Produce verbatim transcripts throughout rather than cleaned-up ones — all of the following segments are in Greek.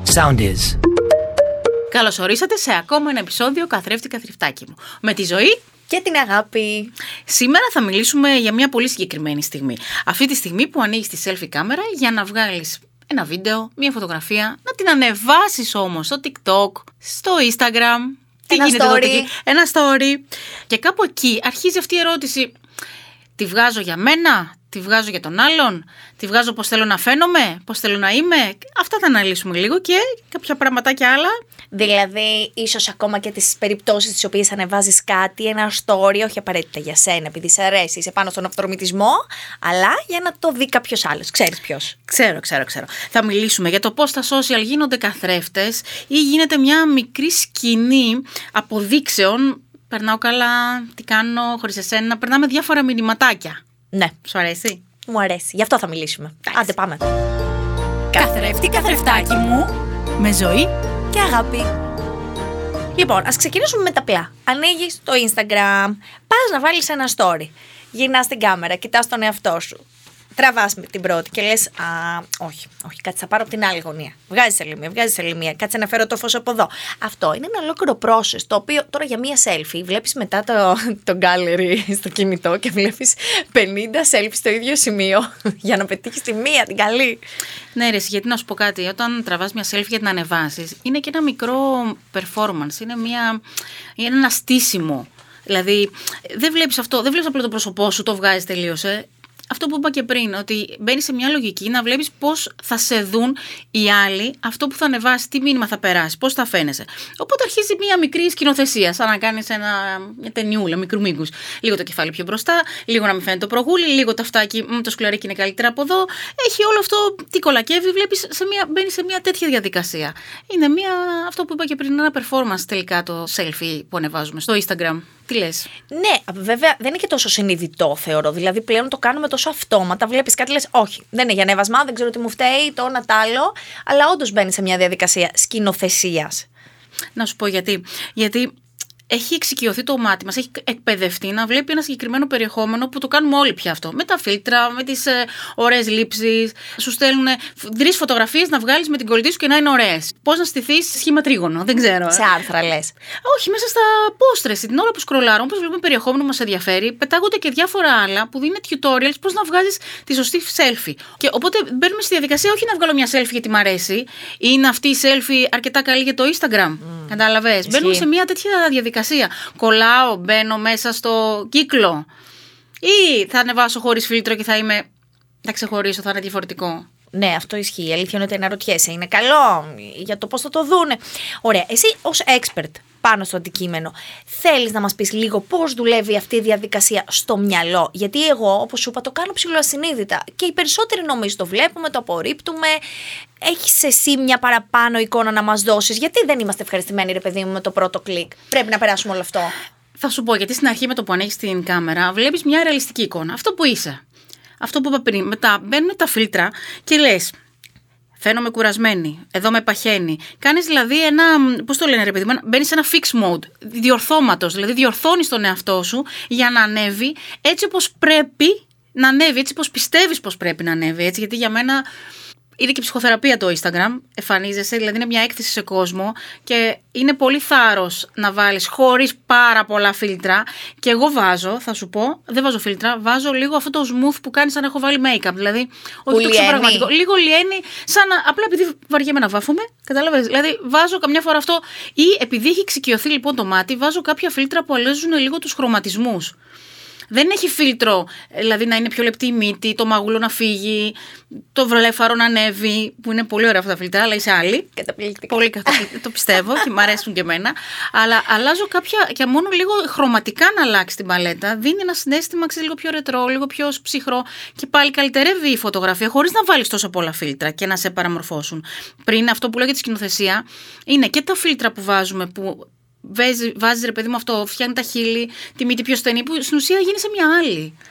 Sound is. Καλώς ορίσατε σε ακόμα ένα επεισόδιο Καθρέφτη Καθρεφτάκι μου. Με τη Ζωή και την Αγάπη. Σήμερα θα μιλήσουμε για μια πολύ συγκεκριμένη στιγμή. Αυτή τη στιγμή που ανοίγεις τη selfie κάμερα για να βγάλεις ένα βίντεο, μια φωτογραφία, να την ανεβάσεις όμως στο TikTok, στο Instagram. Τι ένα γίνεται story. Εδώ, ένα story. Και κάπου εκεί αρχίζει αυτή η ερώτηση. Τη βγάζω για μένα, τη βγάζω για τον άλλον, τη βγάζω πώς θέλω να φαίνομαι, πώς θέλω να είμαι. Αυτά θα αναλύσουμε λίγο και κάποια πραγματάκια άλλα. Δηλαδή, ίσως ακόμα και τις περιπτώσεις τις οποίες ανεβάζεις κάτι, ένα story, όχι απαραίτητα για σένα, επειδή σε αρέσει, είσαι πάνω στον αυθορμητισμό, αλλά για να το δει κάποιος άλλος. Ξέρεις ποιος. Ξέρω, ξέρω, ξέρω. Θα μιλήσουμε για το πώς τα social γίνονται καθρέφτες ή γίνεται μια μικρή σκηνή αποδείξεων. Περνάω καλά, τι κάνω χωρίς εσένα. Περνάμε διάφορα μηνυματάκια. Ναι. Σου αρέσει? Μου αρέσει. Γι' αυτό θα μιλήσουμε. Εντάξει. Άντε πάμε. Καθρέφτη, καθρεφτάκι μου, με Ζωή και Αγάπη. Λοιπόν, ας ξεκινήσουμε με τα απλά. Ανοίγεις το Instagram, πας να βάλεις ένα story. Γυρνάς την κάμερα, κοιτάς τον εαυτό σου. Τραβάς με την πρώτη και λες, α, όχι, όχι, κάτσε θα πάρω από την άλλη γωνία. Βγάζεις άλλη μία, βγάζεις άλλη μία, κάτσε να φέρω το φως από εδώ. Αυτό είναι ένα ολόκληρο process, το οποίο τώρα για μία selfie βλέπεις μετά το, το gallery στο κινητό και βλέπεις πενήντα selfies στο ίδιο σημείο για να πετύχεις τη μία, την καλή. Ναι, ρε, γιατί να σου πω κάτι, όταν τραβάς μια selfie για την ανεβάσεις, είναι και ένα μικρό performance, είναι, μια, είναι ένα στήσιμο. Δηλαδή, δεν βλέπεις αυτό, δεν βλέπεις απλά το πρόσωπό σου, το βγάζεις τελείως, ε. Αυτό που είπα και πριν, ότι μπαίνεις σε μια λογική να βλέπεις πώς θα σε δουν οι άλλοι, αυτό που θα ανεβάσει, τι μήνυμα θα περάσει, πώς θα φαίνεσαι. Οπότε αρχίζει μια μικρή σκηνοθεσία, σαν να κάνεις ένα, μια ταινιούλα μικρού μήκους. Λίγο το κεφάλι πιο μπροστά, λίγο να μην φαίνεται το προγούλι, λίγο το αυτάκι, μ, το σκληράκι είναι καλύτερα από εδώ. Έχει όλο αυτό, τι κολακεύει, βλέπεις, σε μια, μπαίνεις σε μια τέτοια διαδικασία. Είναι μια, αυτό που είπα και πριν, ένα performance τελικά το selfie που ανεβάζουμε στο Instagram. Τι λες? Ναι, βέβαια δεν είναι και τόσο συνειδητό, θεωρώ. Δηλαδή πλέον το κάνουμε τόσο αυτόματα. Βλέπεις κάτι, λες, όχι, δεν είναι για ανέβασμα, δεν ξέρω τι μου φταίει, το ένα τ' άλλο. Αλλά όντως μπαίνει σε μια διαδικασία σκηνοθεσίας. Να σου πω γιατί. Γιατί έχει εξοικειωθεί το μάτι μας, έχει εκπαιδευτεί να βλέπει ένα συγκεκριμένο περιεχόμενο που το κάνουμε όλοι πια αυτό. Με τα φίλτρα, με τις ε, ωραίες λήψεις. Σου στέλνουν τρεις φωτογραφίες να βγάλεις με την κολλητή σου και να είναι ωραίες. Πώς να στηθείς σε σχήμα τρίγωνο, δεν ξέρω. Σε άρθρα λες. Όχι, μέσα στα πόστρες. Την ώρα που σκρολάρουμε, όπως βλέπουμε περιεχόμενο που μας ενδιαφέρει, πετάγονται και διάφορα άλλα που δίνουν tutorials πώς να βγάζεις τη σωστή selfie. Και οπότε μπαίνουμε στη διαδικασία όχι να βγάλω μια selfie γιατί μ' αρέσει, ή είναι αυτή η selfie αρκετά καλή για το Instagram. Mm. Κατάλαβες. Μπαίνουμε σε μια τέτοια διαδικασία. Κολλάω, μπαίνω μέσα στο κύκλο. Ή θα ανεβάσω χωρίς φίλτρο και θα είμαι. Θα ξεχωρίσω, θα είναι διαφορετικό. Ναι, αυτό ισχύει. Η αλήθεια είναι ότι αναρωτιέσαι. Είναι καλό για το πώς θα το δούνε. Ωραία. Εσύ ως expert πάνω στο αντικείμενο, θέλεις να μας πεις λίγο πώς δουλεύει αυτή η διαδικασία στο μυαλό? Γιατί εγώ, όπως σου είπα, το κάνω ψιλοασυνείδητα. Και οι περισσότεροι νομίζω το βλέπουμε, το απορρίπτουμε. Έχεις εσύ μια παραπάνω εικόνα να μας δώσεις? Γιατί δεν είμαστε ευχαριστημένοι, ρε παιδί μου, με το πρώτο κλικ? Πρέπει να περάσουμε όλο αυτό. Θα σου πω, γιατί στην αρχή με το που ανοίγεις την κάμερα βλέπεις μια ρεαλιστική εικόνα. Αυτό που είσαι. Αυτό που είπα πριν. Μετά μπαίνουν τα φίλτρα και λες, φαίνομαι κουρασμένη, εδώ με παχαίνει. Κάνεις δηλαδή ένα, πώς το λένε ρε παιδί μου, μπαίνεις σε ένα fix mode, διορθώματος. Δηλαδή διορθώνεις τον εαυτό σου για να ανέβει έτσι όπως πρέπει να ανέβει, έτσι όπως πιστεύεις πως πρέπει να ανέβει. Έτσι, γιατί για μένα είναι και ψυχοθεραπεία το Instagram, εμφανίζεσαι, δηλαδή είναι μια έκθεση σε κόσμο και είναι πολύ θάρρος να βάλεις χωρίς πάρα πολλά φίλτρα. Και εγώ βάζω, θα σου πω, δεν βάζω φίλτρα, βάζω λίγο αυτό το smooth που κάνει σαν να έχω βάλει make-up. Δηλαδή, όχι το ξεπραγματικό. Λίγο λιένει, σαν να. Απλά επειδή βαριέμαι να βάφομαι, κατάλαβες. Δηλαδή, βάζω καμιά φορά αυτό. Ή επειδή έχει εξοικειωθεί λοιπόν το μάτι, βάζω κάποια φίλτρα που αλλάζουν λίγο τους χρωματισμούς. Δεν έχει φίλτρο, δηλαδή να είναι πιο λεπτή η μύτη, το μαγούλο να φύγει, το βρολέφαρο να ανέβει, που είναι πολύ ωραία αυτά τα φίλτρα, αλλά είσαι άλλη. Καταπληκτικά. Πολύ καταπληκτικά, το πιστεύω και μου αρέσουν και εμένα. Αλλά αλλάζω κάποια, και μόνο λίγο χρωματικά να αλλάξει την παλέτα, δίνει ένα συναίσθημα, ξέρεις, λίγο πιο ρετρό, λίγο πιο ψυχρό και πάλι καλυτερεύει η φωτογραφία χωρίς να βάλεις τόσο πολλά φίλτρα και να σε παραμορφώσουν. Πριν αυτό που λέω για τη σκηνοθεσία, είναι και τα φίλτρα που βάζουμε που. Βάζεις, βάζεις ρε παιδί μου αυτό, φτιάχνει τα χείλη, τη μύτη πιο στενή, που στην ουσία γίνει σε μια άλλη.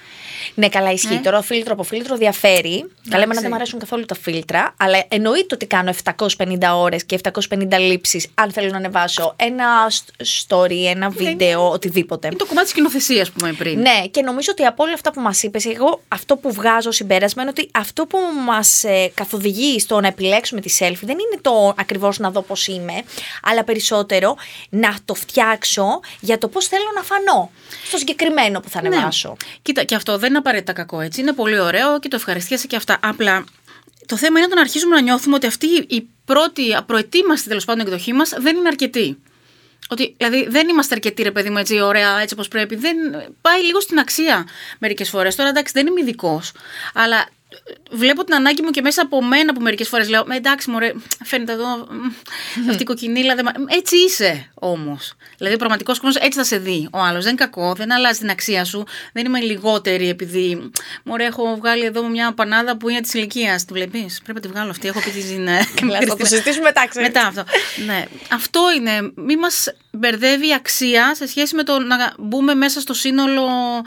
Ναι, καλά, ισχύει. Ε. Τώρα φίλτρο από φίλτρο διαφέρει. Καλά, εμένα δεν μου αρέσουν καθόλου τα φίλτρα, αλλά εννοείται ότι κάνω επτακόσιες πενήντα ώρες και επτακόσιες πενήντα λήψεις αν θέλω να ανεβάσω ένα story, ένα βίντεο, είναι, οτιδήποτε. Είναι το κομμάτι της κοινοθεσίας που είπαμε πριν. Ναι, και νομίζω ότι από όλα αυτά που μας είπες, εγώ αυτό που βγάζω συμπέρασμα είναι ότι αυτό που μας ε, καθοδηγεί στο να επιλέξουμε τη selfie δεν είναι το ακριβώς να δω πώς είμαι, αλλά περισσότερο να το φτιάξω για το πώς θέλω να φανώ στο συγκεκριμένο που θα ανεβάσω. Ναι. Κοίτα, και αυτό δεν είναι απαραίτητα κακό, έτσι. Είναι πολύ ωραίο και το ευχαριστιέσαι και αυτά. Απλά το θέμα είναι όταν αρχίζουμε να νιώθουμε ότι αυτή η πρώτη απροετοίμαστη τέλος πάντων εκδοχή μας δεν είναι αρκετή. Ότι δηλαδή δεν είμαστε αρκετοί, ρε παιδί μου, έτσι ωραία, έτσι όπως πρέπει. Δεν πάει λίγο στην αξία μερικές φορές. Τώρα εντάξει, δεν είμαι ειδικός, αλλά βλέπω την ανάγκη μου και μέσα από μένα που μερικές φορές λέω εντάξει μωρέ, φαίνεται εδώ αυτή η κοκκινίλα δεν... έτσι είσαι όμως, δηλαδή ο πραγματικός κόσμος έτσι θα σε δει ο άλλος, δεν είναι κακό, δεν αλλάζει την αξία σου, δεν είμαι λιγότερη επειδή μωρέ έχω βγάλει εδώ μια πανάδα που είναι της ηλικίας, τη βλέπεις, πρέπει να τη βγάλω αυτή, έχω πει τη ναι. Θα το συζητήσουμε μετά, ξέρεις. Μετά αυτό, ναι, αυτό είναι, μη μας μπερδεύει η αξία σε σχέση με το να μπούμε μέσα στο σύνολο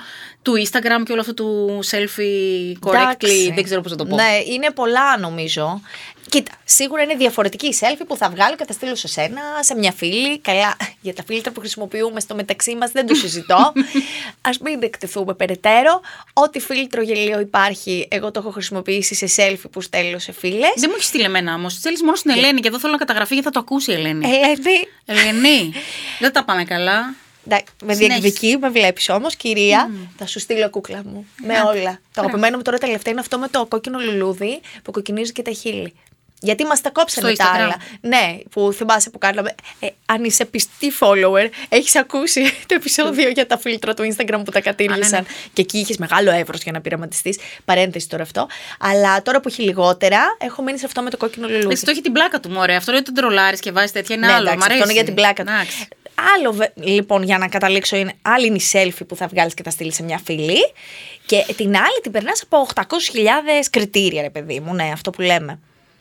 του Instagram και όλο αυτό του selfie correctly, δεν ξέρω πώς να το πω. Ναι, είναι πολλά νομίζω. Κοίτα, σίγουρα είναι διαφορετική η selfie που θα βγάλω και θα στείλω σε σένα, σε μια φίλη. Καλά, για τα φίλτρα που χρησιμοποιούμε στο μεταξύ μας δεν το συζητώ. Ας μην εκτεθούμε περαιτέρω. Ό,τι φίλτρο γελίο υπάρχει, εγώ το έχω χρησιμοποιήσει σε selfie που στέλνω σε φίλες. Δεν μου έχει στείλει εμένα όμως. Στέλνεις μόνο στην Ελένη και εδώ θέλω να καταγραφεί γιατί θα το ακούσει η Ελένη. Ελένη. Ελένη. Δεν τα πάμε καλά. Με διεκδική, με βλέπεις όμως, κυρία. Mm. Θα σου στείλω κούκλα μου. Με yeah. όλα. Το αγαπημένο μου τώρα τελευταία είναι αυτό με το κόκκινο λουλούδι που κοκκινίζει και τα χείλη. Γιατί μας τα κόψανε τα άλλα. Ναι, που θυμάσαι που κάναμε. Ε, αν είσαι πιστή follower, έχεις ακούσει το επεισόδιο για τα φίλτρα του Instagram που τα κατήργησαν. Ναι, ναι. Και εκεί είχες μεγάλο εύρος για να πειραματιστείς. Παρένθεση τώρα αυτό. Αλλά τώρα που έχει λιγότερα, έχω μείνει σε αυτό με το κόκκινο λουλούδι. Αυτό έχει την πλάκα του, μωρέ. Αυτό είναι το τρολάρι και βάζει τέτοια. Είναι ναι, άλλο. Εντάξει, αυτό είναι για την πλάκα του. Άλλο λοιπόν για να καταλήξω είναι άλλη είναι η selfie που θα βγάλεις και θα στείλεις σε μια φίλη και την άλλη την περνάς από οκτακόσιες χιλιάδες κριτήρια ρε παιδί μου, ναι αυτό που λέμε.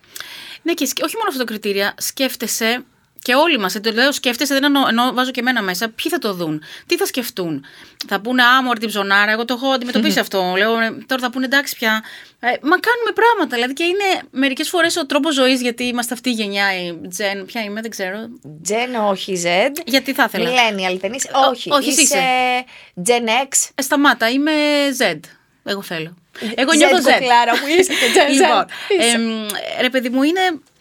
Ναι και όχι μόνο αυτό το κριτήρια, σκέφτεσαι και όλοι μας, το λέω σκέφτεσαι, δεν εννοώ, εννοώ, βάζω και εμένα μέσα, ποιοι θα το δουν, τι θα σκεφτούν. Θα πούνε άμορφη την ψωνάρα, εγώ το έχω αντιμετωπίσει αυτό. Λέω, τώρα θα πούνε εντάξει πια. Ε, μα κάνουμε πράγματα, δηλαδή και είναι μερικές φορές ο τρόπος ζωής, γιατί είμαστε αυτή η γενιά, η Gen, ποια είμαι, δεν ξέρω. Gen, όχι Z. Γιατί θα ήθελα. Millennial, δεν είσαι, όχι. Όχι, είσαι, είσαι Gen X. Ε, σταμάτα, είμαι Z. Εγώ θέλω. Εγώ νιώθω Z. Κλάρα μου, είσαι και Gen Z. Λοιπόν, ε, ρε παιδί μου, είναι.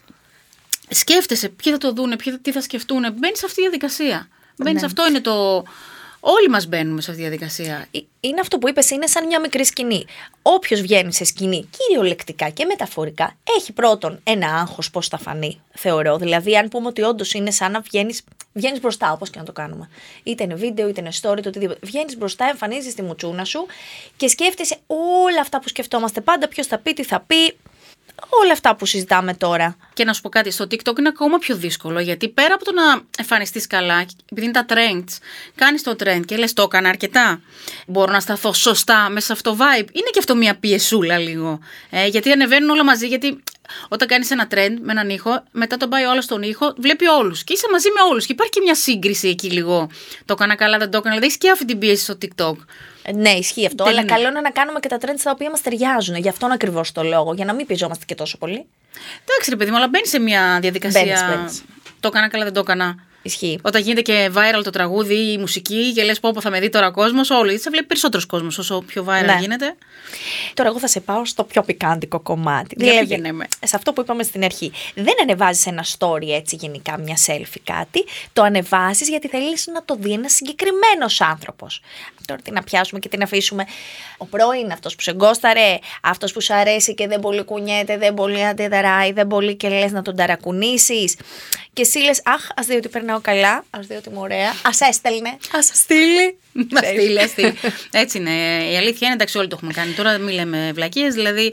Σκέφτεσαι ποιοι θα το δούνε, ποιοι, τι θα σκεφτούν. Μπαίνεις σε αυτή τη διαδικασία. Μπαίνεις, ναι. Αυτό είναι το. Όλοι μας μπαίνουμε σε αυτή τη διαδικασία. Είναι αυτό που είπες, είναι σαν μια μικρή σκηνή. Όποιος βγαίνει σε σκηνή, κυριολεκτικά και μεταφορικά, έχει πρώτον ένα άγχος πώς θα φανεί, θεωρώ. Δηλαδή, αν πούμε ότι όντως είναι σαν να βγαίνεις, βγαίνεις μπροστά, όπως και να το κάνουμε. Είτε είναι βίντεο, είτε είναι story, το οτιδήποτε. Βγαίνεις μπροστά, εμφανίζεις τη μουτσούνα σου και σκέφτεσαι όλα αυτά που σκεφτόμαστε πάντα, ποιος θα πει, τι θα πει. Όλα αυτά που συζητάμε τώρα. Και να σου πω κάτι, στο TikTok είναι ακόμα πιο δύσκολο, γιατί πέρα από το να εμφανιστείς καλά, επειδή είναι τα trends, κάνεις το trend και λες το έκανα αρκετά. Μπορώ να σταθώ σωστά μέσα σε αυτό το vibe. Είναι και αυτό μια πιεσούλα λίγο. Ε, γιατί ανεβαίνουν όλα μαζί, γιατί όταν κάνεις ένα trend με έναν ήχο, μετά τον πάει ο άλλος στον ήχο, βλέπει όλους. Και είσαι μαζί με όλους. Και υπάρχει και μια σύγκριση εκεί λίγο. Το έκανα καλά, δεν το έκανα. Δηλαδή έχεις και αυτή την πίεση στο TikTok. Ναι, ισχύει αυτό. Δεν αλλά είναι. Καλό είναι να κάνουμε και τα trends τα οποία μας ταιριάζουν. Γι' αυτόν ακριβώς το λόγο. Για να μην πιεζόμαστε και τόσο πολύ. Εντάξει, ρε παιδί μου, αλλά μπαίνει σε μια διαδικασία. Μπαίνεις, μπαίνεις. Το έκανα καλά, δεν το έκανα. Ισχύει. Όταν γίνεται και viral το τραγούδι ή η μουσική και λες πω, πω θα με δει τώρα κόσμος, όλοι. Σε βλέπει περισσότερος κόσμος όσο πιο viral ναι. γίνεται. Τώρα, εγώ θα σε πάω στο πιο πικάντικο κομμάτι. Δηλαδή, σε αυτό που είπαμε στην αρχή. Δεν ανεβάζεις ένα story έτσι γενικά, μια selfie κάτι. Το ανεβάζεις γιατί θέλεις να το δει ένας συγκεκριμένος άνθρωπος. Τώρα τι να πιάσουμε και τι να αφήσουμε. Ο πρώην, αυτός που σε γκόσταρε, αυτός που σου αρέσει και δεν πολύ κουνιέται, δεν πολύ αντιδράει, δεν πολύ και λες να τον ταρακουνήσεις. Και εσύ λες, αχ, ας δει ότι περνάω καλά, ας δει ότι είμαι ωραία, ας έστελνε, ας στείλει. Ας στείλει, ας στείλει. Έτσι είναι. Η αλήθεια είναι, εντάξει, όλοι το έχουμε κάνει. Τώρα μην λέμε βλακίες, δηλαδή.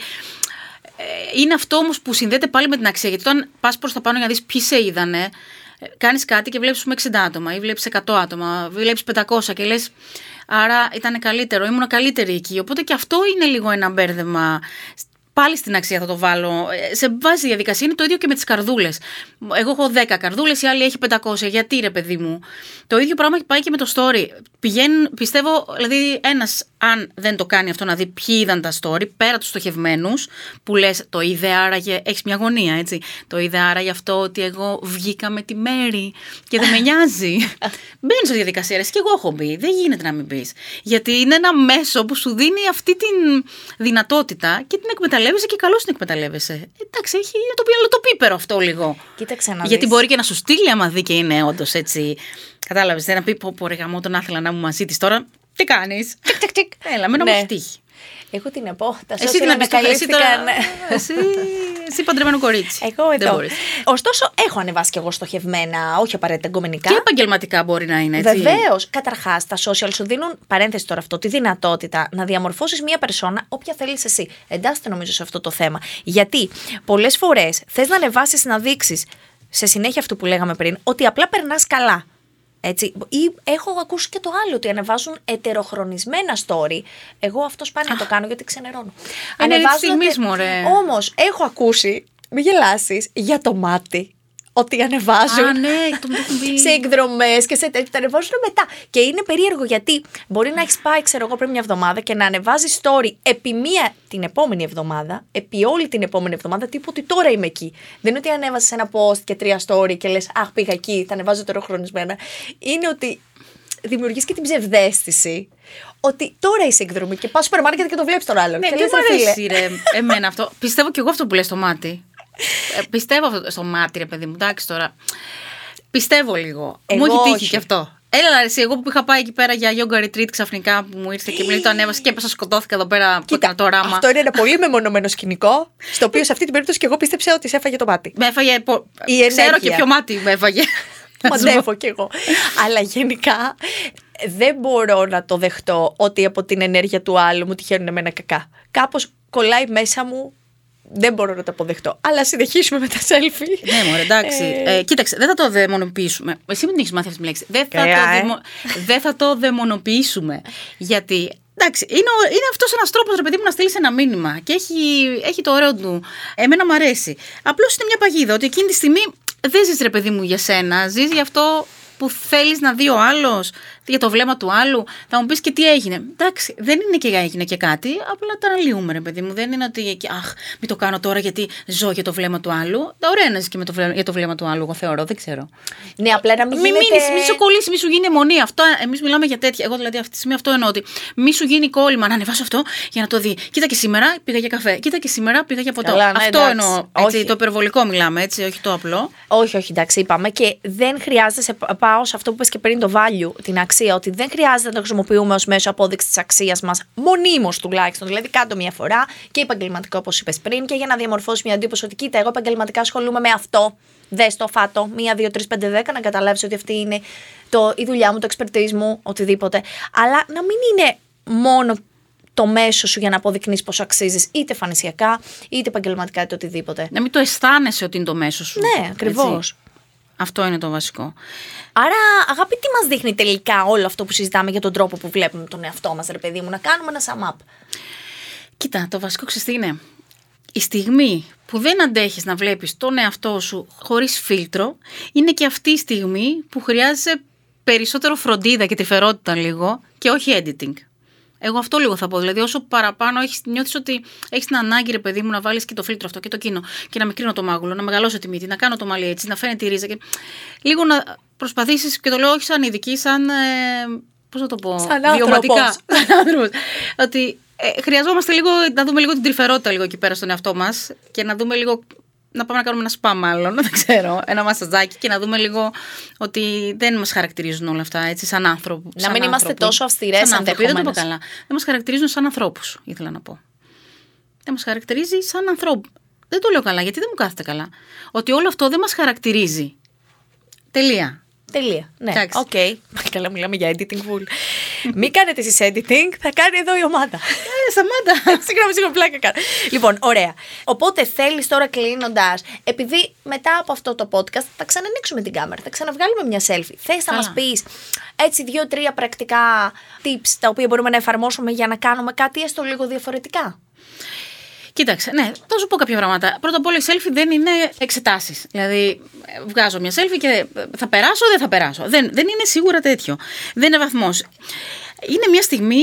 Είναι αυτό όμως που συνδέεται πάλι με την αξία. Γιατί όταν πας προς τα πάνω για να δεις ποιοι σε είδανε, κάνεις κάτι και βλέπεις εξήντα άτομα ή βλέπεις εκατό άτομα, βλέπεις πεντακόσια και λες. Άρα ήταν καλύτερο, ήμουν καλύτερη εκεί. Οπότε και αυτό είναι λίγο ένα μπέρδεμα. Πάλι στην αξία θα το βάλω. Σε βάση διαδικασία είναι το ίδιο και με τις καρδούλες. Εγώ έχω δέκα καρδούλες, η άλλη έχει πεντακόσια. Γιατί ρε παιδί μου. Το ίδιο πράγμα πάει και με το story. Πηγαίνουν, πιστεύω, δηλαδή ένας αν δεν το κάνει αυτό, να δει ποιοι είδαν τα story, πέρα τους στοχευμένους, που λες το είδε άραγε, έχεις μια γωνία, έτσι. Το είδε άραγε αυτό ότι εγώ βγήκα με τη Μέρη και δεν με νοιάζει. Μπαίνεις στη διαδικασία, ρε, και εγώ έχω μπει. Δεν γίνεται να μην μπεις. Γιατί είναι ένα μέσο που σου δίνει αυτή την δυνατότητα και την εκμεταλλεύεσαι και καλώς την εκμεταλλεύεσαι. Εντάξει, έχει το, το πίπερο αυτό λίγο. Κοίταξε να Γιατί δεις. μπορεί και να σου στείλει άμα δει και είναι όντως έτσι. Κατάλαβες, δεν να πει πω, πω ρε γαμώ, τον άθελα να ήμουν μαζί της τώρα. Τι κάνεις? Τικ, τικ, τικ. Έλα, με να μου Ναι. έχει τύχει. Εγώ τι να πω, τα Εσύ social τι να πεις τώρα, εσύ τώρα, ανακαλύφθηκαν. εσύ, εσύ παντρεμένο κορίτσι. Εγώ Δεν εδώ. μπορείς. Ωστόσο, έχω ανεβάσει κι εγώ στοχευμένα, όχι απαραίτητα εγκομενικά. Και επαγγελματικά μπορεί να είναι, έτσι. Βεβαίως. Καταρχάς, τα social σου δίνουν, παρένθεση τώρα αυτό, τη δυνατότητα να διαμορφώσεις μία περσόνα όποια θέλεις εσύ. Εντάσσεται νομίζω σε αυτό το θέμα. Γιατί πολλές φορές θες να ανεβάσεις να δείξεις, σε συνέχεια αυτού που λέγαμε πριν, ότι απλά περνάς καλά. Έτσι. Ή έχω ακούσει και το άλλο, ότι ανεβάζουν ετεροχρονισμένα story. Εγώ αυτό σπάνια το κάνω γιατί ξενερώνω. Είναι Ανεβάζουν στιγμής, τε- μωρέ. Όμως έχω ακούσει, μην γελάσεις, για το μάτι. Ότι ανεβάζουν Α, ναι, το μου το έχουν πει. σε εκδρομές και σε τέτοια. Τα ανεβάζουν μετά. Και είναι περίεργο γιατί μπορεί να έχει πάει, ξέρω εγώ, πριν μια εβδομάδα και να ανεβάζει story επί μία την επόμενη εβδομάδα, επί όλη την επόμενη εβδομάδα, τύπου ότι τώρα είμαι εκεί. Δεν είναι ότι ανέβασε ένα post και τρία story και λες αχ, πήγα εκεί, τα ανεβάζω τεροχρονισμένα. Είναι ότι δημιουργείς και την ψευδαίσθηση ότι τώρα είσαι εκδρομή και πας σούπερ μάρκετ και το βλέπεις τον άλλον. Ναι, και δεν λες, μου «Ρε φίλε, αρέσει ρε, εμένα αυτό. Πιστεύω κι εγώ αυτό που λες στο μάτι. Ε, πιστεύω αυτό στο μάτι, ρε παιδί μου. Εντάξει τώρα. Πιστεύω λίγο. Εγώ μου έχει τύχει όχι. κι αυτό. Έλα, ρε, εσύ, εγώ που είχα πάει εκεί πέρα για yoga retreat ξαφνικά που μου ήρθε και μου το ανέβασε και έπεσα, σκοτώθηκα εδώ πέρα που έκανα το ράμα. αυτό είναι ένα πολύ μεμονωμένο σκηνικό, στο οποίο σε αυτή την περίπτωση και εγώ πίστεψα ότι σε έφαγε το μάτι. Με έφαγε. πο- Η Ξέρω ενέργεια. και ποιο μάτι με έφαγε. Μαντεύω κι εγώ. Αλλά γενικά δεν μπορώ να το δεχτώ ότι από την ενέργεια του άλλου μου τυχαίνουν εμένα κακά. Κάπως κολλάει μέσα μου. Δεν μπορώ να το αποδεχτώ. Αλλά συνεχίσουμε με τα selfie. Ναι, μωρέ, εντάξει. Ε, Ε, κοίταξε, δεν θα το δαιμονοποιήσουμε. Εσύ μην έχεις μάθει αυτή τη λέξη. Δεν θα, Καλά, το, ε. δαιμο... δεν θα το δαιμονοποιήσουμε. Γιατί, εντάξει, είναι, ο- είναι αυτός ένας τρόπος, ρε παιδί μου, να στείλεις ένα μήνυμα. Και έχει, έχει το ωραίο του. Εμένα μου αρέσει. Απλώς είναι μια παγίδα. Ότι εκείνη τη στιγμή δεν ζεις, ρε παιδί μου, για σένα. Ζεις για αυτό που θέλεις να δει ο άλλος, για το βλέμμα του άλλου. Θα μου πεις και τι έγινε. Εντάξει, δεν είναι και έγινε και κάτι, απλά τα αναλύουμε, ρε παιδί μου. Δεν είναι ότι, αχ, μην το κάνω τώρα γιατί ζω για το βλέμμα του άλλου. Ωραία να ζεις και με το βλέμμα, για το βλέμμα του άλλου, εγώ θεωρώ, δεν ξέρω. ναι, απλά να μην Μη γίνεται... μείνεις, μη σου κολλήσει, μη σου γίνει αιμονή. Αυτό, εμείς μιλάμε για τέτοια. Εγώ δηλαδή αυτή τη στιγμή αυτό εννοώ. Ότι μη σου γίνει κόλλημα να ανεβάσω αυτό για να το δει. Κοίτα και σήμερα πήγα για καφέ. Κοίτα και σήμερα πήγα για ποτό. Καλά, ναι, αυτό εντάξει. εννοώ. Έτσι, Όχι. το υπερβολικό μιλάμε, έτσι, όχι το απλό. Όχι, όχι, εντάξει, είπαμε. Και δεν χρειάζεται, σε, πάω σε αυτό που είπες και πριν, το value, την αξία, ότι δεν χρειάζεται να το χρησιμοποιούμε ως μέσο απόδειξη της αξίας μας, μονίμως τουλάχιστον. Δηλαδή, κάτω μία φορά και επαγγελματικό, όπως είπες πριν, και για να διαμορφώσει μια εντύπωση ότι κοίτα, εγώ επαγγελματικά ασχολούμαι με αυτό. Δες το, φάτο, μία, δύο, τρεις, πέντε, δέκα, να καταλάβεις ότι αυτή είναι το, η δουλειά μου, το expertise μου, οτιδήποτε. Αλλά να μην είναι μόνο το μέσο σου για να αποδεικνύεις πόσο αξίζεις, είτε φανησιακά, είτε επαγγελματικά, είτε οτιδήποτε. Να μην το αισθάνεσαι ότι είναι το μέσο σου. Ναι, έτσι. ακριβώς. Αυτό είναι το βασικό. Άρα, αγάπη, τι μας δείχνει τελικά όλο αυτό που συζητάμε για τον τρόπο που βλέπουμε τον εαυτό μας, ρε παιδί μου, να κάνουμε ένα sum up. Κοίτα, το βασικό ξέρεις τι είναι. Η στιγμή που δεν αντέχεις να βλέπεις τον εαυτό σου χωρίς φίλτρο, είναι και αυτή η στιγμή που χρειάζεσαι περισσότερο φροντίδα και τρυφερότητα λίγο και όχι editing. Εγώ αυτό λίγο θα πω. Δηλαδή, όσο παραπάνω έχεις, νιώθεις ότι έχεις την ανάγκη, ρε παιδί μου, να βάλεις και το φίλτρο αυτό και το κίνο και να μικρύνω το μάγουλο, να μεγαλώσω τη μύτη, να κάνω το μαλλί έτσι, να φαίνεται η ρίζα. Και... λίγο να προσπαθήσεις, και το λέω όχι σαν ειδική, σαν. Ε, πώς να το πω. Σαν βιωματικά. Ότι ε, χρειαζόμαστε λίγο να δούμε λίγο την τρυφερότητα λίγο εκεί πέρα στον εαυτό μας και να δούμε λίγο. Να πάμε να κάνουμε ένα σπα, μάλλον, δεν ξέρω, ένα μασαζάκι και να δούμε λίγο ότι δεν μας χαρακτηρίζουν όλα αυτά έτσι, σαν άνθρωποι. Να μην είμαστε τόσο αυστηρές ενδεχομένως. Δεν το είπα ενδεχομένως. καλά. Δεν μας χαρακτηρίζουν σαν ανθρώπους, ήθελα να πω. Δεν μας χαρακτηρίζει σαν ανθρώπου. Δεν το λέω καλά, γιατί δεν μου κάθεται καλά. Ότι όλο αυτό δεν μας χαρακτηρίζει. Τελεία. Τελεία. Ναι, Εντάξει. οκ. Okay. Καλά, μιλάμε για editing full. Μην κάνετε εσείς editing, θα κάνει εδώ η ομάδα. Ε, σταμάτα. Συγγνώμη, συγγνώμη, πλάκα κάνω. Λοιπόν, ωραία. Οπότε θέλεις τώρα κλείνοντας, επειδή μετά από αυτό το podcast θα ξανανοίξουμε την κάμερα, θα ξαναβγάλουμε μια selfie. Θες να Καλά. μας πεις έτσι δύο-τρία πρακτικά tips τα οποία μπορούμε να εφαρμόσουμε για να κάνουμε κάτι έστω λίγο διαφορετικά. Κοίταξε, ναι, θα σου πω κάποια πράγματα. Πρώτα απ' όλα, η selfie δεν είναι εξετάσεις. Δηλαδή, βγάζω μια selfie και θα περάσω, δεν θα περάσω. Δεν, δεν είναι σίγουρα τέτοιο. Δεν είναι βαθμός. Είναι μια στιγμή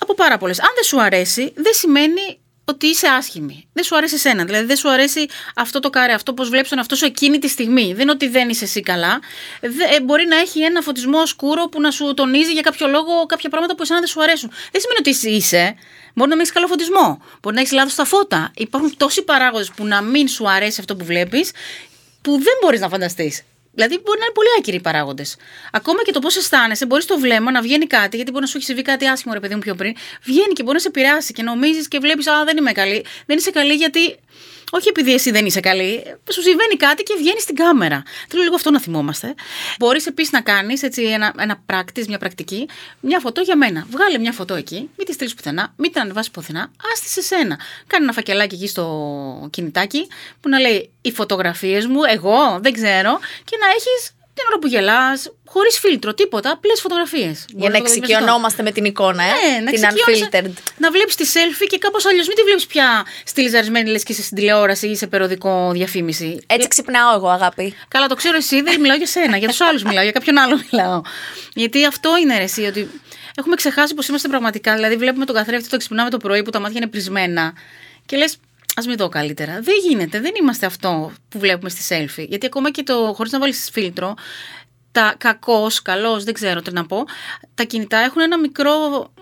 από πάρα πολλές. Αν δεν σου αρέσει, δεν σημαίνει ότι είσαι άσχημη. Δεν σου αρέσει εσένα. Δηλαδή, δεν σου αρέσει αυτό το κάρε, αυτό πώς βλέπεις τον εαυτό σου εκείνη τη στιγμή. Δεν είναι ότι δεν είσαι εσύ καλά. Δε, μπορεί να έχει ένα φωτισμό σκούρο που να σου τονίζει για κάποιο λόγο κάποια πράγματα που εσένα δεν σου αρέσουν. Δεν σημαίνει ότι εσύ είσαι. Μπορεί να μην έχει καλό φωτισμό. Μπορεί να έχει λάθος στα φώτα. Υπάρχουν τόσοι παράγοντες που να μην σου αρέσει αυτό που βλέπεις, που δεν μπορείς να φανταστείς. Δηλαδή, μπορεί να είναι πολύ άκυροι οι παράγοντες. Ακόμα και το πώς αισθάνεσαι, μπορεί στο βλέμμα να βγαίνει κάτι, γιατί μπορεί να σου έχει συμβεί κάτι άσχημο, ρε παιδί μου, πιο πριν. Βγαίνει και μπορεί να σε επηρεάσει και νομίζεις και βλέπεις, α, δεν είμαι καλή. Δεν είσαι καλή γιατί. Όχι επειδή εσύ δεν είσαι καλή, σου συμβαίνει κάτι και βγαίνει στην κάμερα. Θέλω λίγο αυτό να θυμόμαστε. Μπορείς επίσης να κάνεις έτσι ένα, ένα practice, μια πρακτική, μια φωτό για μένα. Βγάλε μια φωτό εκεί, μην τη στείλεις πουθενά, μην την ανεβάσεις πουθενά, άστη σε σένα. Κάνε ένα φακελάκι εκεί στο κινητάκι που να λέει οι φωτογραφίες μου, εγώ δεν ξέρω, και να έχεις την ώρα που γελάς, χωρίς φίλτρο, τίποτα, απλές φωτογραφίες. Για να εξοικειωνόμαστε με την εικόνα, ε? Ναι, να την unfiltered. Να βλέπεις τη selfie και κάπως αλλιώς. Μην τη βλέπεις πια στυλιζαρισμένη, λες και είσαι στην τηλεόραση ή σε περιοδικό διαφήμιση. Έτσι ξυπνάω εγώ, αγάπη. Καλά, το ξέρω εσύ, δεν μιλάω για σένα. Για τους άλλους μιλάω, για κάποιον άλλο μιλάω. Γιατί αυτό είναι ρε, εσύ, ότι έχουμε ξεχάσει πως είμαστε πραγματικά. Δηλαδή, βλέπουμε τον καθρέφτη, το ξυπνάμε το πρωί που τα μάτια είναι πρισμένα και λες. Ας μην δω καλύτερα. Δεν γίνεται. Δεν είμαστε αυτό που βλέπουμε στη selfie. Γιατί ακόμα και το χωρίς να βάλεις φίλτρο, τα κακός, καλός, δεν ξέρω τι να πω, τα κινητά έχουν ένα μικρό.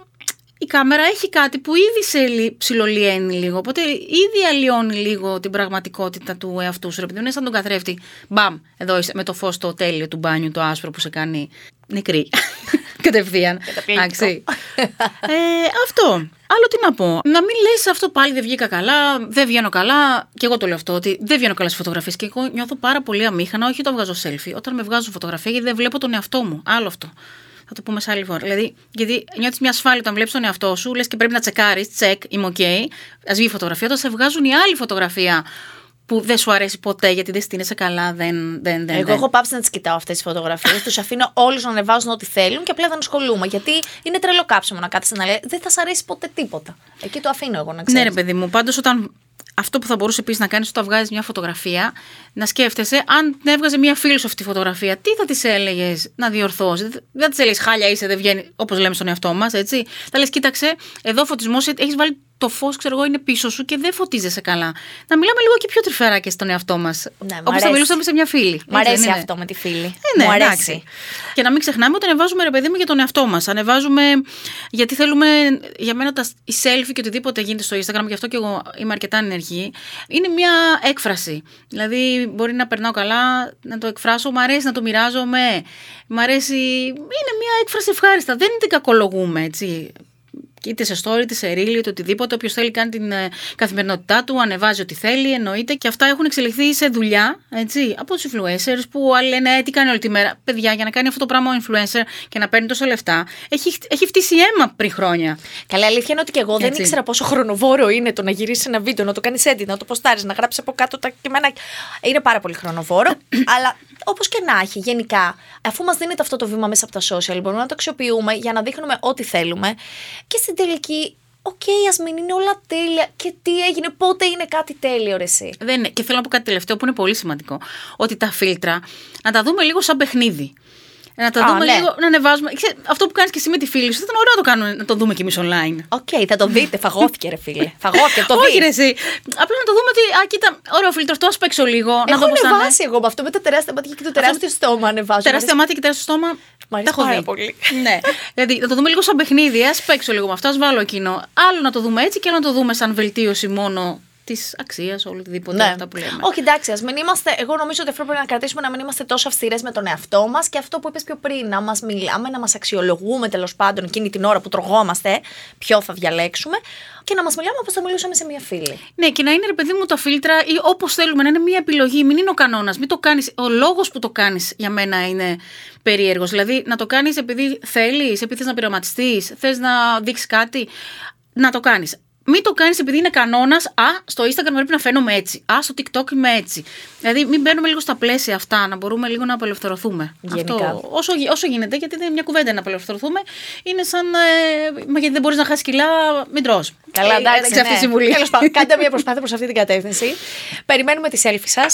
Η κάμερα έχει κάτι που ήδη σε ψιλολιένει λίγο. Οπότε ήδη αλλοιώνει λίγο την πραγματικότητα του εαυτού σου. Επειδή είναι σαν τον καθρέφτη. Μπαμ, εδώ είσαι με το φως το τέλειο του μπάνιου, το άσπρο που σε κάνει νεκρή. Κατευθείαν. Εντάξει. ε, αυτό. Άλλο τι να πω. Να μην λες αυτό πάλι δεν βγήκα καλά, δεν βγαίνω καλά. Και εγώ το λέω αυτό, ότι δεν βγαίνω καλά στις φωτογραφίες. Και εγώ νιώθω πάρα πολύ αμήχανα, όχι όταν βγάζω selfie. Όταν με βγάζω φωτογραφία, γιατί δεν βλέπω τον εαυτό μου. Άλλο αυτό. Θα το πούμε σε άλλη φορά. Δηλαδή, γιατί νιώθεις μια ασφάλεια όταν βλέπεις τον εαυτό σου, λες και πρέπει να τσεκάρεις, τσεκ, είμαι OK. Ας βγει η φωτογραφία, όταν σε βγάζουν η άλλη φωτογραφία που δεν σου αρέσει ποτέ γιατί δεν στείνεσαι καλά, δεν. δεν, δεν Εγώ δεν. έχω πάψει να τις κοιτάω αυτές τις φωτογραφίες. Τους αφήνω όλους να ανεβάζουν ό,τι θέλουν και απλά δεν ασχολούμαι. Γιατί είναι τρελό κάψιμο να κάθεσαι να λέει δεν θα σ' αρέσει ποτέ τίποτα. Εκεί το αφήνω εγώ να ξέρεις. Ναι, ρε παιδί μου, πάντως όταν. Αυτό που θα μπορούσε επίσης να κάνεις όταν βγάζεις μια φωτογραφία, να σκέφτεσαι αν την έβγαζε μια φίλη σου αυτή τη φωτογραφία, τι θα της έλεγες να διορθώσει. Δεν θα της έλεγες χάλια είσαι, δεν βγαίνει, όπως λέμε στον εαυτό μας, έτσι. Θα λες, κοίταξε, εδώ φωτισμός, έχεις βάλει το φως, ξέρω εγώ, είναι πίσω σου και δεν φωτίζεσαι καλά. Να μιλάμε λίγο και πιο τρυφερά και στον εαυτό μας. Ναι, όπως θα μιλούσαμε σε μια φίλη. Μ' αρέσει είναι. Αυτό με τη φίλη. Ε, ναι, μου αρέσει. Εντάξει. Και να μην ξεχνάμε ότι ανεβάζουμε, ρε παιδί μου, για τον εαυτό μας. Ανεβάζουμε γιατί θέλουμε, για μένα τα, η selfie και οτιδήποτε γίνεται στο Instagram, γι' αυτό και εγώ είμαι αρκετά ενεργή, είναι μια έκφραση. Δηλαδή, μπορεί να περνάω καλά, να το εκφράσω, μου αρέσει να το μοιράζομαι. Μ' αρέσει. Είναι μια έκφραση ευχάριστα. Δεν την κακολογούμε, έτσι. Είτε σε story, είτε σε reel, είτε οτιδήποτε. Όποιος θέλει κάνει την ε, καθημερινότητά του, ανεβάζει ό,τι θέλει, εννοείται. Και αυτά έχουν εξελιχθεί σε δουλειά, έτσι, από τους influencers που άλλοι λένε ε, τι κάνει όλη τη μέρα. Παιδιά, για να κάνει αυτό το πράγμα ο influencer και να παίρνει τόσα λεφτά, έχει, έχει φτύσει αίμα πριν χρόνια. Καλά, αλήθεια είναι ότι και εγώ έτσι. Δεν ήξερα πόσο χρονοβόρο είναι το να γυρίσει ένα βίντεο, να το κάνει edit, να το ποστάρει, να γράψει από κάτω τα κείμενα. Είναι πάρα πολύ χρονοβόρο, αλλά. Όπως και να έχει, γενικά, αφού μας δίνεται αυτό το βήμα μέσα από τα social, μπορούμε να το αξιοποιούμε για να δείχνουμε ό,τι θέλουμε. Και στην τελική, οκ, okay, ας μην είναι όλα τέλεια. Και τι έγινε, πότε είναι κάτι τέλειο, ρε εσύ. Δεν είναι. Και θέλω να πω κάτι τελευταίο που είναι πολύ σημαντικό. Ότι τα φίλτρα να τα δούμε λίγο σαν παιχνίδι. Να τα Α, δούμε ναι. λίγο, να ανεβάζουμε. Ξέρετε, αυτό που κάνεις και εσύ με τη φίλη σου, θα ήταν ωραίο να το, κάνουμε, να το δούμε κι εμείς online. Οκ, okay, θα το δείτε. Φαγώθηκε, ρε φίλε. Φαγώθηκε, το Όχι, ρε εσύ. Απλά να το δούμε ότι. Α, κοίτα, ωραίο φίλτρο, αυτό ας παίξω λίγο. Έχω να δω πώς ανεβάσει εγώ με αυτό με τα τεράστια μάτια και το τεράστιο στόμα ανεβάζω. Τεράστια μάτια και τεράστιο στόμα. Μ' αρέσει πάρα πολύ. Ναι. Δηλαδή, να το δούμε λίγο σαν παιχνίδι, ας παίξω λίγο με αυτό, ας βάλω εκείνο. Άλλο να το δούμε έτσι και άλλο να το δούμε σαν βελτίωση μόνο. Τη αξία, όλο οτιδήποτε ναι. αυτά που λέμε. Όχι, εντάξει, ας μην είμαστε. Εγώ νομίζω ότι αυτό πρέπει να κρατήσουμε να μην είμαστε τόσο αυστηρές με τον εαυτό μας και αυτό που είπες πιο πριν, να μας μιλάμε, να μας αξιολογούμε τέλος πάντων εκείνη την ώρα που τρογόμαστε, ποιο θα διαλέξουμε και να μας μιλάμε όπως θα μιλούσαμε σε μια φίλη. Ναι, και να είναι ρε παιδί μου τα φίλτρα ή όπως θέλουμε, να είναι μια επιλογή, μην είναι ο κανόνας, μην το κάνεις. Ο λόγος που το κάνεις για μένα είναι περίεργος. Δηλαδή να το κάνεις επειδή θέλεις, επειδή θες να πειραματιστείς, θες να δείξεις κάτι, να το κάνεις. Μην το κάνεις επειδή είναι κανόνας. Α, στο Instagram πρέπει να φαίνομαι έτσι. Α, στο TikTok είμαι έτσι. Δηλαδή, μην μπαίνουμε λίγο στα πλαίσια αυτά, να μπορούμε λίγο να απελευθερωθούμε. Γενικά. Αυτό, όσο, όσο γίνεται, γιατί δεν είναι μια κουβέντα να απελευθερωθούμε. Είναι σαν. Ε, μα γιατί δεν μπορείς να χάσεις κιλά, μην τρως. Καλά, εντάξει. Ε, ναι. Αυτή η συμβουλή. Τέλος πάντων, κάντε μια προσπάθεια προς αυτή την κατεύθυνση. Περιμένουμε τη selfie σας.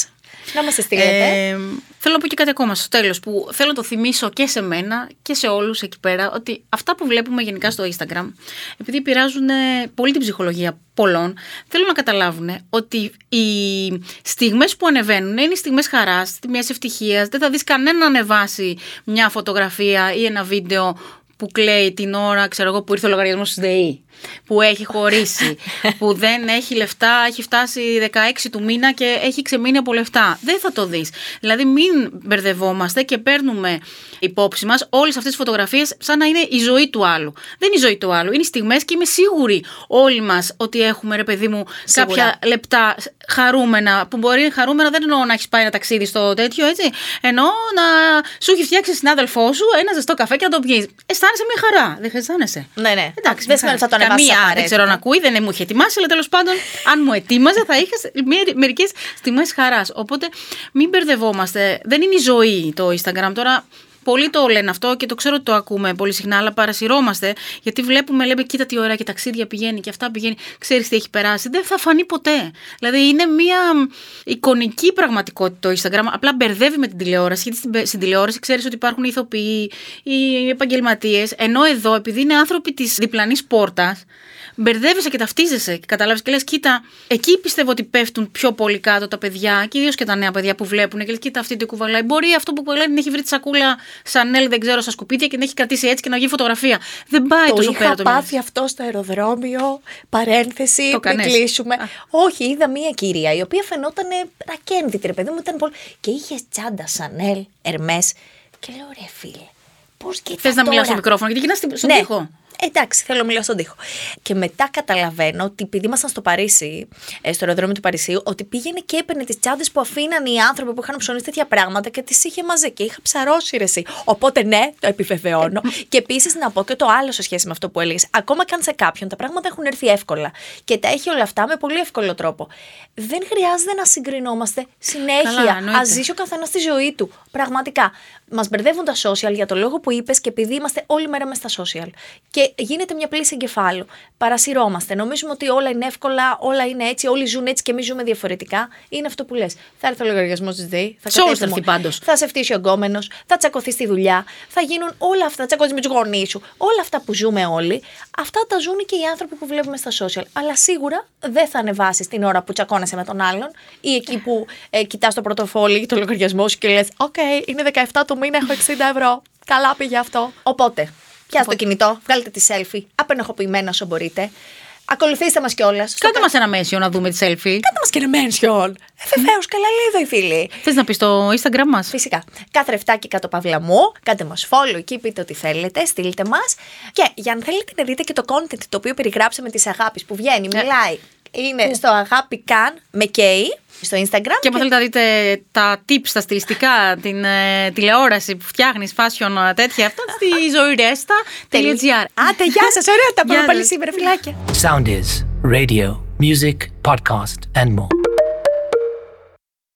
Να μας στείλετε. Ε, θέλω να πω και κάτι ακόμα στο τέλος, που θέλω να το θυμίσω και σε μένα και σε όλους εκεί πέρα, ότι αυτά που βλέπουμε γενικά στο Instagram, επειδή επηρεάζουν πολύ την ψυχολογία πολλών, θέλω να καταλάβουν ότι οι στιγμές που ανεβαίνουν είναι οι στιγμές χαράς, στιγμές ευτυχίας. Δεν θα δεις κανένα ανεβάσει μια φωτογραφία ή ένα βίντεο που κλαίει την ώρα, ξέρω εγώ, που ήρθε ο λογαριασμός της ΔΕΗ, που έχει χωρίσει, που δεν έχει λεφτά, έχει φτάσει δεκαέξι του μήνα και έχει ξεμείνει από λεφτά. Δεν θα το δεις. Δηλαδή μην μπερδευόμαστε και παίρνουμε υπόψη μας όλες αυτές τις φωτογραφίες σαν να είναι η ζωή του άλλου. Δεν είναι η ζωή του άλλου, είναι οι στιγμές και είμαι σίγουρη όλοι μας ότι έχουμε, ρε παιδί μου, Σίγουρα. κάποια λεπτά χαρούμενα, που μπορεί χαρούμενα δεν εννοώ να έχεις πάει ένα ταξίδι στο τέτοιο, έτσι. Εννοώ να σου έχει φτιάξει συνάδελφό σου ένα ζεστό καφέ και να το πιείς. Αισθάνεσαι μια χαρά, δεν αισθάνεσαι? Ναι, ναι. Εντάξει, δεν σημαίνει ότι θα το ανεβάσεις καμία, απαραίτητα. δεν ξέρω να ακούει, δεν μου είχε ετοιμάσει, αλλά τέλος πάντων, αν μου ετοίμαζε, θα είχες μερικές στιγμές χαράς. Οπότε μην μπερδευόμαστε. Δεν είναι η ζωή το Instagram. Τώρα, πολλοί το λένε αυτό και το ξέρω ότι το ακούμε πολύ συχνά, αλλά παρασυρώμαστε γιατί βλέπουμε, λέμε, κοίτα τι ωραία και ταξίδια πηγαίνει και αυτά πηγαίνει. Ξέρεις τι έχει περάσει. Δεν θα φανεί ποτέ. Δηλαδή είναι μια εικονική πραγματικότητα το Instagram. Απλά μπερδεύει με την τηλεόραση. Γιατί στην τηλεόραση ξέρεις ότι υπάρχουν οι ηθοποιοί, οι επαγγελματίες. Ενώ εδώ, επειδή είναι άνθρωποι της διπλανής πόρτας, μπερδεύεσαι και ταυτίζεσαι και καταλάβεις και λες, κοίτα, εκεί πιστεύω ότι πέφτουν πιο πολύ κάτω τα παιδιά, κυρίως και τα νέα παιδιά που βλέπουν. Και λες, κοίτα, αυτή την κουβαλάει. Μπορεί αυτό που λένε να έχει βρει τη σακούλα Σανέλ, δεν ξέρω, στα σκουπίδια και να έχει κρατήσει έτσι και να βγει φωτογραφία. Δεν πάει το τόσο είχα πέρα το πάθει μήνυμα. αυτό στο αεροδρόμιο. Παρένθεση, Το πριν κάνες? κλείσουμε. Α. Όχι, είδα μία κυρία η οποία φαινόταν ρακένδυτη, ρε παιδί μου, ήταν πολύ. Και είχε τσάντα Σανέλ, Ερμές. Και λέω, ρε φίλε, πώς και Θες να μιλάς στο μικρόφωνο γιατί κοινάς στον ναι. τοίχο. Εντάξει, θέλω να μιλάω στον τοίχο. Και μετά καταλαβαίνω ότι επειδή ήμασταν στο Παρίσι, στο αεροδρόμιο του Παρισίου, ότι πήγαινε και έπαιρνε τις τσάντες που αφήναν οι άνθρωποι που είχαν ψωνίσει τέτοια πράγματα και τις είχε μαζί. Και είχα ψαρώσει, ρε εσύ. Οπότε ναι, το επιβεβαιώνω. Και επίσης να πω και το άλλο σε σχέση με αυτό που έλεγες. Ακόμα και αν σε κάποιον τα πράγματα έχουν έρθει εύκολα και τα έχει όλα αυτά με πολύ εύκολο τρόπο. Δεν χρειάζεται να συγκρινόμαστε συνέχεια. Ας ζήσει ο καθένας τη ζωή του. Πραγματικά. Μας μπερδεύουν τα social για το λόγο που είπες και επειδή είμαστε όλη μέρα μέσα στα social. Και γίνεται μια πλήση εγκεφάλου. Παρασυρώμαστε. Νομίζουμε ότι όλα είναι εύκολα, όλα είναι έτσι, όλοι ζουν έτσι και εμείς ζούμε διαφορετικά. Είναι αυτό που λες. Θα έρθει ο λογαριασμός της ΔΕΗ, θα κατέβει πάντως. Θα σε φτύσει ο γκόμενος, θα τσακωθεί στη δουλειά, θα γίνουν όλα αυτά, θα τσακωθεί με τους γονείς σου. Όλα αυτά που ζούμε όλοι, αυτά τα ζουν και οι άνθρωποι που βλέπουμε στα social. Αλλά σίγουρα δεν θα ανεβάσεις την ώρα που τσακώνεσαι με τον άλλον ή εκεί που ε, κοιτάς το πορτοφόλι ή το λογαριασμό σου και λες: Οκ, okay, είναι δεκαεπτά του μήνα, έχω εξήντα ευρώ. Καλά πήγε αυτό. Οπότε. Πιάστε το κινητό, βγάλετε τη selfie, απενεχοποιημένα όσο μπορείτε. Ακολουθήστε μας κιόλας. Κάντε μας ένα mention να δούμε τη selfie. Κάντε μας και ένα mention. Ε, βεβαίως, καλά λέει εδώ οι φίλοι. Θες να πεις το Instagram μας? Φυσικά. Κάθε ρεφτάκι κάτω παύλα μου. Κάντε μας follow εκεί, πείτε ό,τι θέλετε, στείλτε μας. Και για να θέλετε να δείτε και το content το οποίο περιγράψαμε της αγάπης που βγαίνει, μιλάει. Είναι στο αγάπη καν με K στο Instagram. Και αν θέλετε να δείτε τα tips, τα στιλιστικά, την ε, τηλεόραση που φτιάχνεις, fashion, τέτοια, αυτά στη ζωηρέστα τελεία τζι άρ. Άντε, γεια σας, ωραία τα πάμε πάλι σήμερα, φιλάκια. Sound is radio, music, podcast, and more.